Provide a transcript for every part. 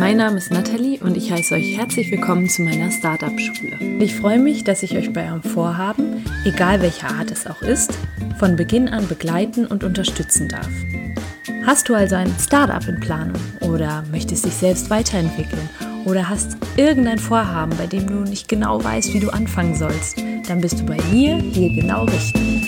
Mein Name ist Nathalie und ich heiße euch herzlich willkommen zu meiner Startup-Schule. Ich freue mich, dass ich euch bei eurem Vorhaben, egal welcher Art es auch ist, von Beginn an begleiten und unterstützen darf. Hast du also ein Startup in Planung oder möchtest dich selbst weiterentwickeln oder hast irgendein Vorhaben, bei dem du nicht genau weißt, wie du anfangen sollst, dann bist du bei mir hier genau richtig.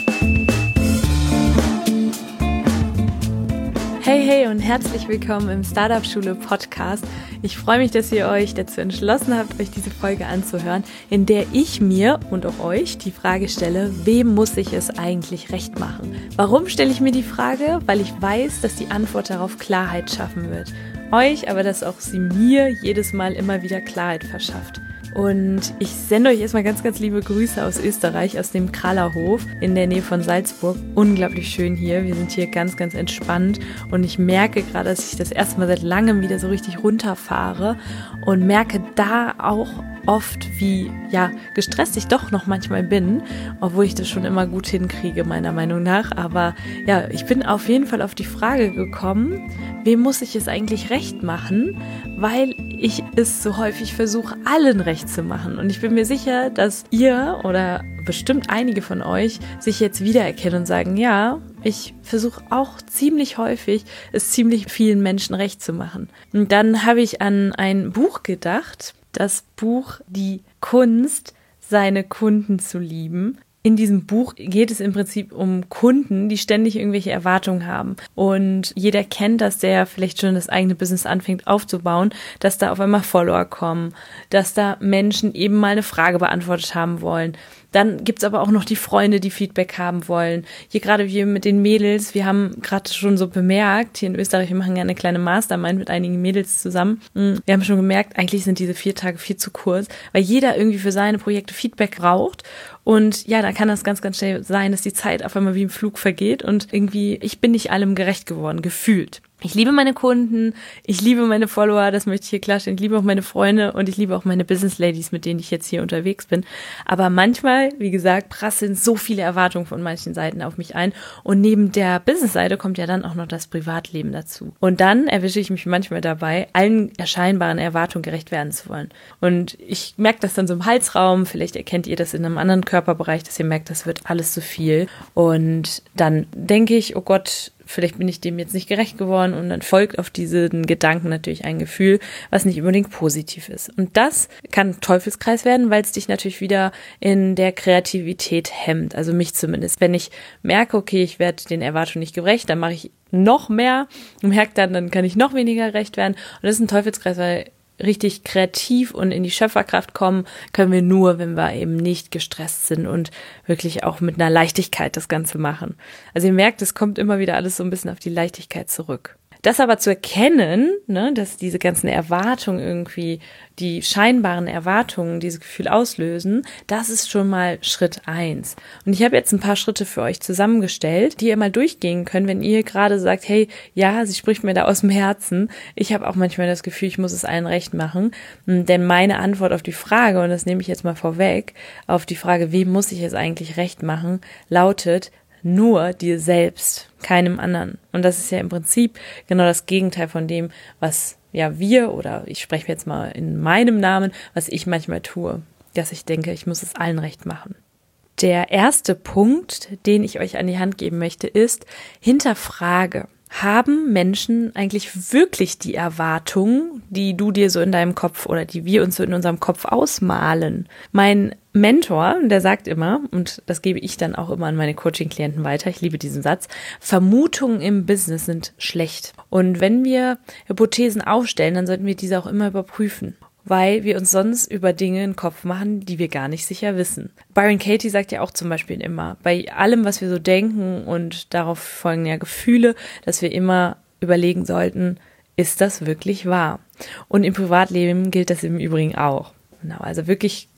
Hey und herzlich willkommen im Startup-Schule Podcast. Ich freue mich, dass ihr euch dazu entschlossen habt, euch diese Folge anzuhören, in der ich mir und auch euch die Frage stelle, wem muss ich es eigentlich recht machen? Warum stelle ich mir die Frage? Weil ich weiß, dass die Antwort darauf Klarheit schaffen wird. Euch, aber dass auch sie mir jedes Mal immer wieder Klarheit verschafft. Und ich sende euch erstmal ganz, ganz liebe Grüße aus Österreich, aus dem Krallerhof in der Nähe von Salzburg. Unglaublich schön hier. Wir sind hier ganz, ganz entspannt und ich merke gerade, dass ich das erste Mal seit langem wieder so richtig runterfahre und merke da auch oft, wie gestresst ich doch noch manchmal bin, obwohl ich das schon immer gut hinkriege, meiner Meinung nach. Aber ja, ich bin auf jeden Fall auf die Frage gekommen, wem muss ich es eigentlich recht machen, weil ich es so häufig versuche, allen recht zu machen. Und ich bin mir sicher, dass ihr oder bestimmt einige von euch sich jetzt wiedererkennen und sagen, ja, ich versuche auch ziemlich häufig, es ziemlich vielen Menschen recht zu machen. Und dann habe ich an ein Buch gedacht, das Buch Die Kunst, seine Kunden zu lieben. In diesem Buch geht es im Prinzip um Kunden, die ständig irgendwelche Erwartungen haben. Und jeder kennt das, der vielleicht schon das eigene Business anfängt aufzubauen, dass da auf einmal Follower kommen, dass da Menschen eben mal eine Frage beantwortet haben wollen. Dann gibt's aber auch noch die Freunde, die Feedback haben wollen. Hier gerade wir mit den Mädels, wir haben gerade schon so bemerkt, hier in Österreich, wir machen ja eine kleine Mastermind mit einigen Mädels zusammen. Wir haben schon gemerkt, eigentlich sind diese 4 Tage viel zu kurz, weil jeder irgendwie für seine Projekte Feedback braucht. Und ja, da kann das ganz, ganz schnell sein, dass die Zeit auf einmal wie im Flug vergeht und irgendwie, ich bin nicht allem gerecht geworden, gefühlt. Ich liebe meine Kunden, ich liebe meine Follower, das möchte ich hier klarstellen. Ich liebe auch meine Freunde und ich liebe auch meine Business Ladies, mit denen ich jetzt hier unterwegs bin. Aber manchmal, wie gesagt, prasseln so viele Erwartungen von manchen Seiten auf mich ein. Und neben der Business-Seite kommt ja dann auch noch das Privatleben dazu. Und dann erwische ich mich manchmal dabei, allen erscheinbaren Erwartungen gerecht werden zu wollen. Und ich merke das dann so im Halsraum, vielleicht erkennt ihr das in einem anderen Körperbereich, dass ihr merkt, das wird alles zu viel. Und dann denke ich, oh Gott, vielleicht bin ich dem jetzt nicht gerecht geworden und dann folgt auf diesen Gedanken natürlich ein Gefühl, was nicht unbedingt positiv ist. Und das kann ein Teufelskreis werden, weil es dich natürlich wieder in der Kreativität hemmt, also mich zumindest. Wenn ich merke, okay, ich werde den Erwartungen nicht gerecht, dann mache ich noch mehr und merke dann kann ich noch weniger gerecht werden. Und das ist ein Teufelskreis, weil richtig kreativ und in die Schöpferkraft kommen können wir nur, wenn wir eben nicht gestresst sind und wirklich auch mit einer Leichtigkeit das Ganze machen. Also ihr merkt, es kommt immer wieder alles so ein bisschen auf die Leichtigkeit zurück. Das aber zu erkennen, dass diese ganzen Erwartungen irgendwie, die scheinbaren Erwartungen dieses Gefühl auslösen, das ist schon mal Schritt 1. Und ich habe jetzt ein paar Schritte für euch zusammengestellt, die ihr mal durchgehen könnt, wenn ihr gerade sagt, hey, ja, sie spricht mir da aus dem Herzen. Ich habe auch manchmal das Gefühl, ich muss es allen recht machen. Denn meine Antwort auf die Frage, und das nehme ich jetzt mal vorweg, auf die Frage, wem muss ich es eigentlich recht machen, lautet, nur dir selbst, keinem anderen. Und das ist ja im Prinzip genau das Gegenteil von dem, was wir, oder ich spreche jetzt mal in meinem Namen, was ich manchmal tue, dass ich denke, ich muss es allen recht machen. Der erste Punkt, den ich euch an die Hand geben möchte, ist, hinterfrage. Haben Menschen eigentlich wirklich die Erwartungen, die du dir so in deinem Kopf oder die wir uns so in unserem Kopf ausmalen? Mein Mentor, der sagt immer, und das gebe ich dann auch immer an meine Coaching-Klienten weiter, ich liebe diesen Satz, Vermutungen im Business sind schlecht. Und wenn wir Hypothesen aufstellen, dann sollten wir diese auch immer überprüfen, weil wir uns sonst über Dinge in den Kopf machen, die wir gar nicht sicher wissen. Byron Katie sagt ja auch zum Beispiel immer, bei allem, was wir so denken und darauf folgen ja Gefühle, dass wir immer überlegen sollten, ist das wirklich wahr? Und im Privatleben gilt das im Übrigen auch. Genau, also wirklich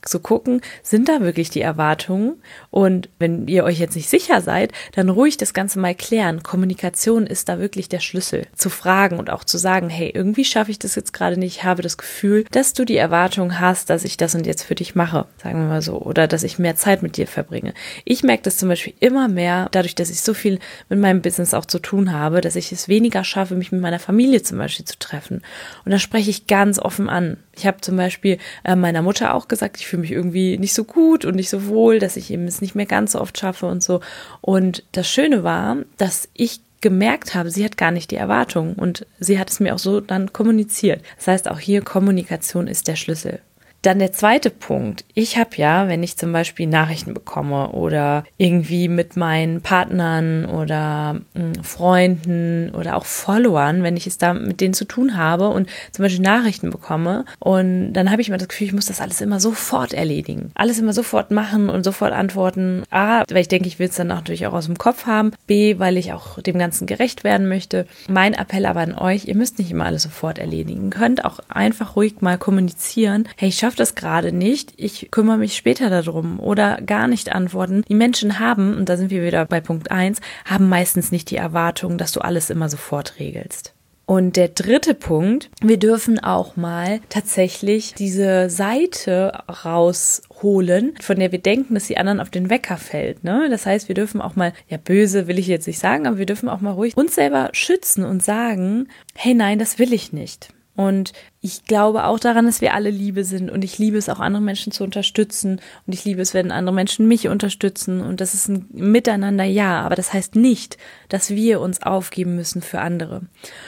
zu gucken, sind da wirklich die Erwartungen? Und wenn ihr euch jetzt nicht sicher seid, dann ruhig das Ganze mal klären. Kommunikation ist da wirklich der Schlüssel. Zu fragen und auch zu sagen, hey, irgendwie schaffe ich das jetzt gerade nicht, ich habe das Gefühl, dass du die Erwartung hast, dass ich das und jetzt für dich mache, sagen wir mal so, oder dass ich mehr Zeit mit dir verbringe. Ich merke das zum Beispiel immer mehr, dadurch, dass ich so viel mit meinem Business auch zu tun habe, dass ich es weniger schaffe, mich mit meiner Familie zum Beispiel zu treffen. Und da spreche ich ganz offen an. Ich habe zum Beispiel meiner Mutter auch gesagt, ich fühle mich irgendwie nicht so gut und nicht so wohl, dass ich eben es nicht mehr ganz so oft schaffe und so. Und das Schöne war, dass ich gemerkt habe, sie hat gar nicht die Erwartung und sie hat es mir auch so dann kommuniziert. Das heißt, auch hier Kommunikation ist der Schlüssel. Dann der zweite Punkt. Ich habe ja, wenn ich zum Beispiel Nachrichten bekomme oder irgendwie mit meinen Partnern oder Freunden oder auch Followern, wenn ich es da mit denen zu tun habe und zum Beispiel Nachrichten bekomme und dann habe ich immer das Gefühl, ich muss das alles immer sofort erledigen. Alles immer sofort machen und sofort antworten. A, weil ich denke, ich will es dann natürlich auch aus dem Kopf haben. B, weil ich auch dem Ganzen gerecht werden möchte. Mein Appell aber an euch, ihr müsst nicht immer alles sofort erledigen. Ihr könnt auch einfach ruhig mal kommunizieren. Hey, ich schaffe das gerade nicht, ich kümmere mich später darum oder gar nicht antworten. Die Menschen haben, und da sind wir wieder bei Punkt 1, haben meistens nicht die Erwartung, dass du alles immer sofort regelst. Und der dritte Punkt, wir dürfen auch mal tatsächlich diese Seite rausholen, von der wir denken, dass die anderen auf den Wecker fällt. Ne? Das heißt, wir dürfen auch mal, ja böse will ich jetzt nicht sagen, aber wir dürfen auch mal ruhig uns selber schützen und sagen, hey nein, das will ich nicht. Und ich glaube auch daran, dass wir alle Liebe sind und ich liebe es auch, andere Menschen zu unterstützen und ich liebe es, wenn andere Menschen mich unterstützen und das ist ein Miteinander, ja, aber das heißt nicht, dass wir uns aufgeben müssen für andere.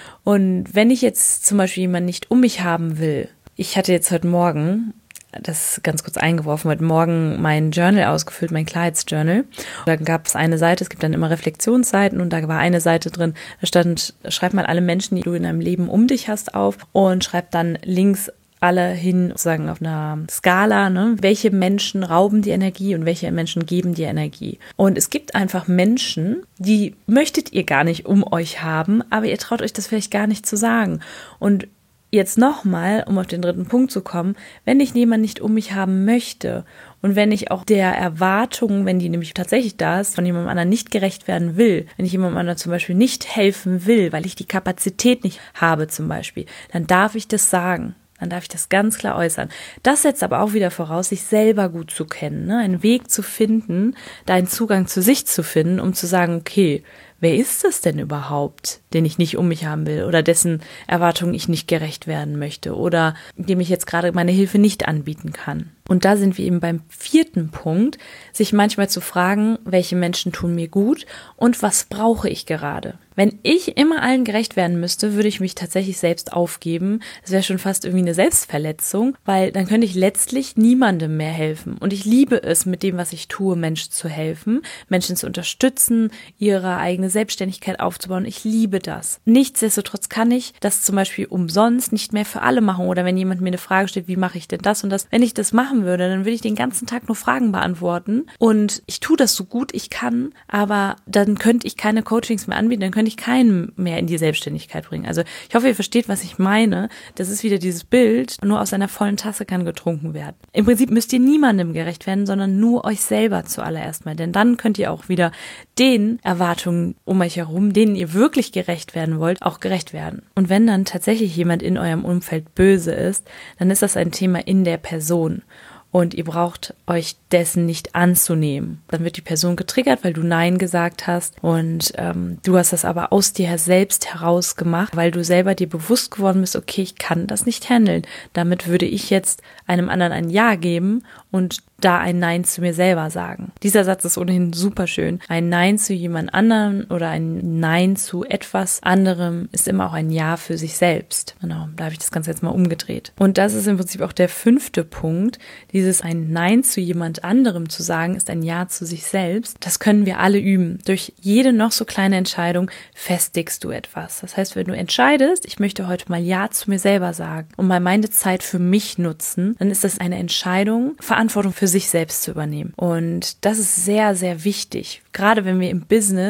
Und wenn ich jetzt zum Beispiel jemanden nicht um mich haben will, ich hatte jetzt heute Morgen, das ist ganz kurz eingeworfen, heute Morgen mein Journal ausgefüllt, mein Klarheitsjournal. Da gab es eine Seite, es gibt dann immer Reflexionsseiten und da war eine Seite drin, da stand, schreib mal alle Menschen, die du in deinem Leben um dich hast auf und schreib dann links alle hin, sozusagen auf einer Skala, ne? Welche Menschen rauben die Energie und welche Menschen geben die Energie. Und es gibt einfach Menschen, die möchtet ihr gar nicht um euch haben, aber ihr traut euch das vielleicht gar nicht zu sagen. Und jetzt nochmal, um auf den dritten Punkt zu kommen, wenn ich jemanden nicht um mich haben möchte und wenn ich auch der Erwartung, wenn die nämlich tatsächlich da ist, von jemandem anderen nicht gerecht werden will, wenn ich jemandem anderen zum Beispiel nicht helfen will, weil ich die Kapazität nicht habe zum Beispiel, dann darf ich das sagen. Dann darf ich das ganz klar äußern. Das setzt aber auch wieder voraus, sich selber gut zu kennen, ne? Einen Weg zu finden, da einen Zugang zu sich zu finden, um zu sagen, okay, wer ist das denn überhaupt, den ich nicht um mich haben will oder dessen Erwartungen ich nicht gerecht werden möchte oder dem ich jetzt gerade meine Hilfe nicht anbieten kann. Und da sind wir eben beim vierten Punkt, sich manchmal zu fragen, welche Menschen tun mir gut und was brauche ich gerade. Wenn ich immer allen gerecht werden müsste, würde ich mich tatsächlich selbst aufgeben. Das wäre schon fast irgendwie eine Selbstverletzung, weil dann könnte ich letztlich niemandem mehr helfen. Und ich liebe es, mit dem, was ich tue, Menschen zu helfen, Menschen zu unterstützen, ihre eigene Selbstständigkeit aufzubauen. Ich liebe das. Nichtsdestotrotz kann ich das zum Beispiel umsonst nicht mehr für alle machen. Oder wenn jemand mir eine Frage stellt, wie mache ich denn das und das? Wenn ich das machen würde, dann würde ich den ganzen Tag nur Fragen beantworten. Und ich tue das so gut ich kann, aber dann könnte ich keine Coachings mehr anbieten, dann könnte ich keinen mehr in die Selbstständigkeit bringen. Also ich hoffe, ihr versteht, was ich meine. Das ist wieder dieses Bild, nur aus einer vollen Tasse kann getrunken werden. Im Prinzip müsst ihr niemandem gerecht werden, sondern nur euch selber zuallererst mal. Denn dann könnt ihr auch wieder den Erwartungen um euch herum, denen ihr wirklich gerecht werden wollt, auch gerecht werden. Und wenn dann tatsächlich jemand in eurem Umfeld böse ist, dann ist das ein Thema in der Person. Und ihr braucht euch dessen nicht anzunehmen. Dann wird die Person getriggert, weil du Nein gesagt hast und du hast das aber aus dir selbst heraus gemacht, weil du selber dir bewusst geworden bist, okay, ich kann das nicht handeln. Damit würde ich jetzt einem anderen ein Ja geben und da ein Nein zu mir selber sagen. Dieser Satz ist ohnehin super schön. Ein Nein zu jemand anderem oder ein Nein zu etwas anderem ist immer auch ein Ja für sich selbst. Genau, da habe ich das Ganze jetzt mal umgedreht. Und das ist im Prinzip auch der fünfte Punkt. Dieses ein Nein zu jemand anderem zu sagen, ist ein Ja zu sich selbst. Das können wir alle üben. Durch jede noch so kleine Entscheidung festigst du etwas. Das heißt, wenn du entscheidest, ich möchte heute mal Ja zu mir selber sagen und mal meine Zeit für mich nutzen, dann ist das eine Entscheidung, Verantwortung für sich selbst zu übernehmen. Und das ist sehr, sehr wichtig. Gerade wenn wir im Business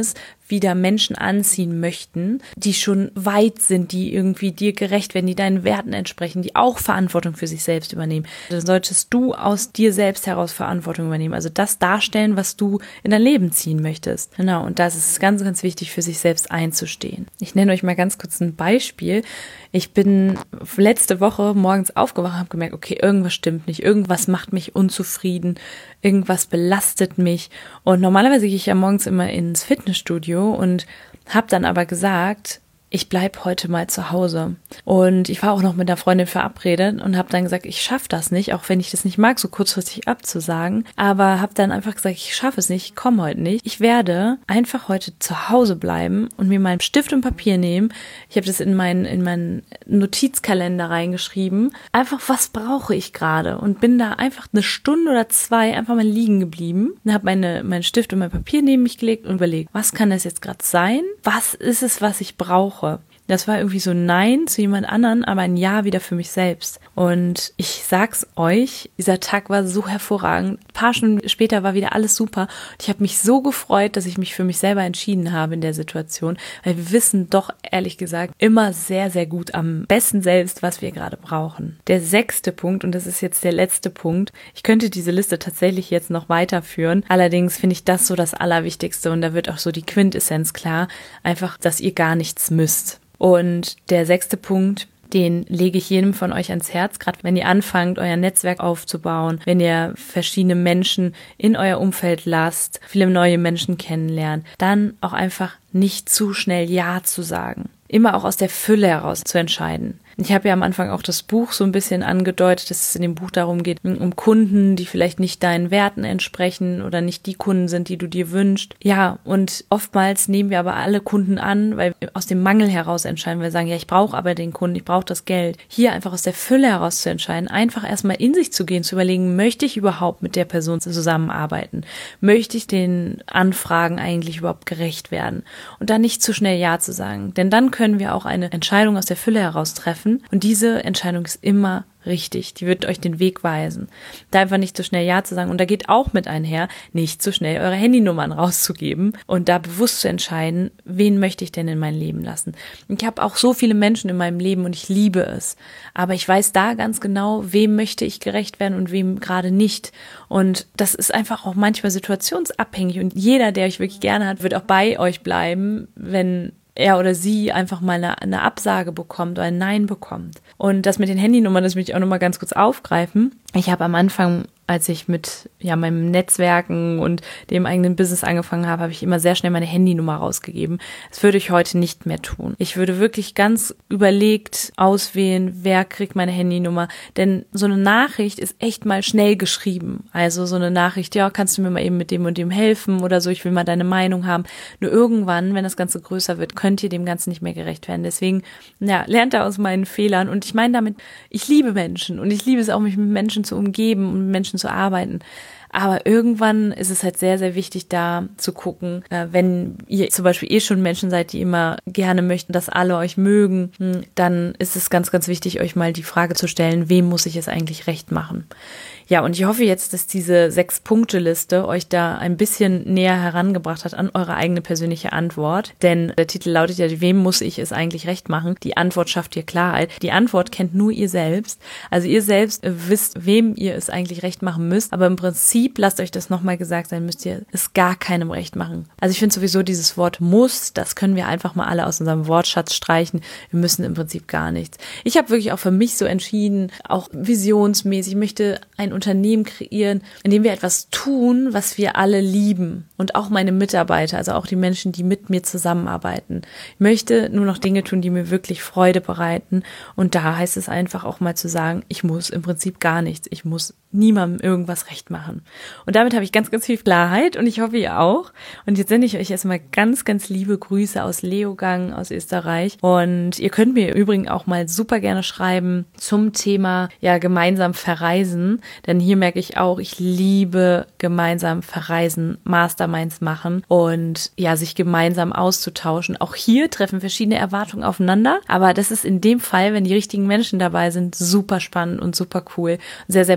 wieder Menschen anziehen möchten, die schon weit sind, die irgendwie dir gerecht werden, die deinen Werten entsprechen, die auch Verantwortung für sich selbst übernehmen. Dann solltest du aus dir selbst heraus Verantwortung übernehmen, also das darstellen, was du in dein Leben ziehen möchtest. Genau, und das ist ganz, ganz wichtig, für sich selbst einzustehen. Ich nenne euch mal ganz kurz ein Beispiel. Ich bin letzte Woche morgens aufgewacht und habe gemerkt, okay, irgendwas stimmt nicht, irgendwas macht mich unzufrieden, irgendwas belastet mich. Und normalerweise gehe ich ja morgens immer ins Fitnessstudio und habe dann aber gesagt, ich bleib heute mal zu Hause. Und ich war auch noch mit einer Freundin verabredet und habe dann gesagt, ich schaffe das nicht, auch wenn ich das nicht mag, so kurzfristig abzusagen. Aber habe dann einfach gesagt, ich schaffe es nicht, ich komme heute nicht. Ich werde einfach heute zu Hause bleiben und mir mal einen Stift und Papier nehmen. Ich habe das in meinen Notizkalender reingeschrieben. Einfach, was brauche ich gerade? Und bin da einfach eine Stunde oder 2 einfach mal liegen geblieben. Und habe meinen Stift und mein Papier neben mich gelegt und überlegt, was kann das jetzt gerade sein? Was ist es, was ich brauche? Das war irgendwie so ein Nein zu jemand anderen, aber ein Ja wieder für mich selbst. Und ich sag's euch, dieser Tag war so hervorragend. Ein paar Stunden später war wieder alles super. Und ich habe mich so gefreut, dass ich mich für mich selber entschieden habe in der Situation, weil wir wissen doch, ehrlich gesagt, immer sehr, sehr gut am besten selbst, was wir gerade brauchen. Der 6. Punkt, und das ist jetzt der letzte Punkt, ich könnte diese Liste tatsächlich jetzt noch weiterführen. Allerdings finde ich das so das Allerwichtigste und da wird auch so die Quintessenz klar, einfach, dass ihr gar nichts müsst. Und der 6. Punkt, den lege ich jedem von euch ans Herz, gerade wenn ihr anfangt, euer Netzwerk aufzubauen, wenn ihr verschiedene Menschen in euer Umfeld lasst, viele neue Menschen kennenlernt, dann auch einfach nicht zu schnell Ja zu sagen. Immer auch aus der Fülle heraus zu entscheiden. Ich habe ja am Anfang auch das Buch so ein bisschen angedeutet, dass es in dem Buch darum geht, um Kunden, die vielleicht nicht deinen Werten entsprechen oder nicht die Kunden sind, die du dir wünschst. Ja, und oftmals nehmen wir aber alle Kunden an, weil wir aus dem Mangel heraus entscheiden. Wir sagen, ja, ich brauche aber den Kunden, ich brauche das Geld. Hier einfach aus der Fülle heraus zu entscheiden, einfach erstmal in sich zu gehen, zu überlegen, möchte ich überhaupt mit der Person zusammenarbeiten? Möchte ich den Anfragen eigentlich überhaupt gerecht werden? Und dann nicht zu schnell Ja zu sagen, denn dann können wir auch eine Entscheidung aus der Fülle heraus treffen. Und diese Entscheidung ist immer richtig. Die wird euch den Weg weisen. Da einfach nicht so schnell Ja zu sagen. Und da geht auch mit einher, nicht so schnell eure Handynummern rauszugeben und da bewusst zu entscheiden, wen möchte ich denn in mein Leben lassen. Ich habe auch so viele Menschen in meinem Leben und ich liebe es. Aber ich weiß da ganz genau, wem möchte ich gerecht werden und wem gerade nicht. Und das ist einfach auch manchmal situationsabhängig. Und jeder, der euch wirklich gerne hat, wird auch bei euch bleiben, wenn er oder sie einfach mal eine Absage bekommt oder ein Nein bekommt. Und das mit den Handynummern, das möchte ich auch nochmal ganz kurz aufgreifen. Ich habe am Anfang, als ich mit meinem Netzwerken und dem eigenen Business angefangen habe, habe ich immer sehr schnell meine Handynummer rausgegeben. Das würde ich heute nicht mehr tun. Ich würde wirklich ganz überlegt auswählen, wer kriegt meine Handynummer. Denn so eine Nachricht ist echt mal schnell geschrieben. Also so eine Nachricht, ja, kannst du mir mal eben mit dem und dem helfen oder so, ich will mal deine Meinung haben. Nur irgendwann, wenn das Ganze größer wird, könnt ihr dem Ganzen nicht mehr gerecht werden. Deswegen, ja, lernt da aus meinen Fehlern. Und ich meine damit, ich liebe Menschen und ich liebe es auch, mich mit Menschen zu umgeben und mit Menschen zu arbeiten. Aber irgendwann ist es halt sehr, sehr wichtig, da zu gucken, wenn ihr zum Beispiel schon Menschen seid, die immer gerne möchten, dass alle euch mögen, dann ist es ganz, ganz wichtig, euch mal die Frage zu stellen, wem muss ich es eigentlich recht machen? Ja, und ich hoffe jetzt, dass diese 6-Punkte-Liste euch da ein bisschen näher herangebracht hat an eure eigene persönliche Antwort. Denn der Titel lautet ja, wem muss ich es eigentlich recht machen? Die Antwort schafft dir Klarheit. Die Antwort kennt nur ihr selbst. Also ihr selbst wisst, wem ihr es eigentlich recht machen müsst. Aber im Prinzip, lasst euch das nochmal gesagt sein, müsst ihr es gar keinem recht machen. Also ich finde sowieso dieses Wort muss, das können wir einfach mal alle aus unserem Wortschatz streichen. Wir müssen im Prinzip gar nichts. Ich habe wirklich auch für mich so entschieden, auch visionsmäßig, ich möchte ein Unternehmen kreieren, in dem wir etwas tun, was wir alle lieben. Und auch meine Mitarbeiter, also auch die Menschen, die mit mir zusammenarbeiten. Ich möchte nur noch Dinge tun, die mir wirklich Freude bereiten. Und da heißt es einfach auch mal zu sagen, ich muss im Prinzip gar nichts. Ich muss niemandem irgendwas recht machen. Und damit habe ich ganz, ganz viel Klarheit und ich hoffe, ihr auch. Und jetzt sende ich euch erstmal ganz, ganz liebe Grüße aus Leogang, aus Österreich. Und ihr könnt mir übrigens auch mal super gerne schreiben zum Thema, ja, gemeinsam verreisen. Denn hier merke ich auch, ich liebe gemeinsam verreisen, Masterminds machen und ja, sich gemeinsam auszutauschen. Auch hier treffen verschiedene Erwartungen aufeinander. Aber das ist in dem Fall, wenn die richtigen Menschen dabei sind, super spannend und super cool, sehr, sehr bereichernd.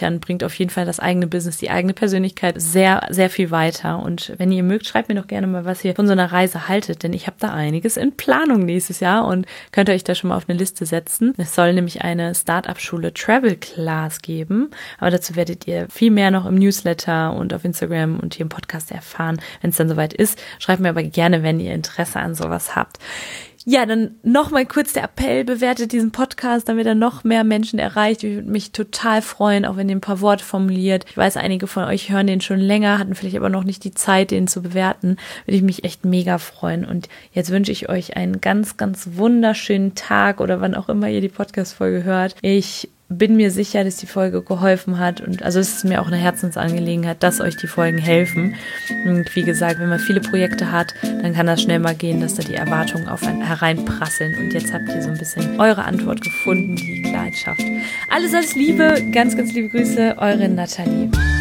bereichern, bringt auf jeden Fall das eigene Business, die eigene Persönlichkeit sehr, sehr viel weiter. Und wenn ihr mögt, schreibt mir doch gerne mal, was ihr von so einer Reise haltet, denn ich habe da einiges in Planung nächstes Jahr und könnt ihr euch da schon mal auf eine Liste setzen. Es soll nämlich eine Startup-Schule Travel Class geben, aber dazu werdet ihr viel mehr noch im Newsletter und auf Instagram und hier im Podcast erfahren, wenn es dann soweit ist. Schreibt mir aber gerne, wenn ihr Interesse an sowas habt. Ja, dann nochmal kurz der Appell, bewertet diesen Podcast, damit er noch mehr Menschen erreicht. Ich würde mich total freuen, auch wenn ihr ein paar Worte formuliert. Ich weiß, einige von euch hören den schon länger, hatten vielleicht aber noch nicht die Zeit, den zu bewerten. Würde ich mich echt mega freuen. Und jetzt wünsche ich euch einen ganz, ganz wunderschönen Tag oder wann auch immer ihr die Podcast-Folge hört. Ich bin mir sicher, dass die Folge geholfen hat und also es ist mir auch eine Herzensangelegenheit, dass euch die Folgen helfen. Und wie gesagt, wenn man viele Projekte hat, dann kann das schnell mal gehen, dass da die Erwartungen auf einen hereinprasseln und jetzt habt ihr so ein bisschen eure Antwort gefunden, die Klarheit schafft. Alles Liebe, ganz, ganz liebe Grüße, eure Nathalie.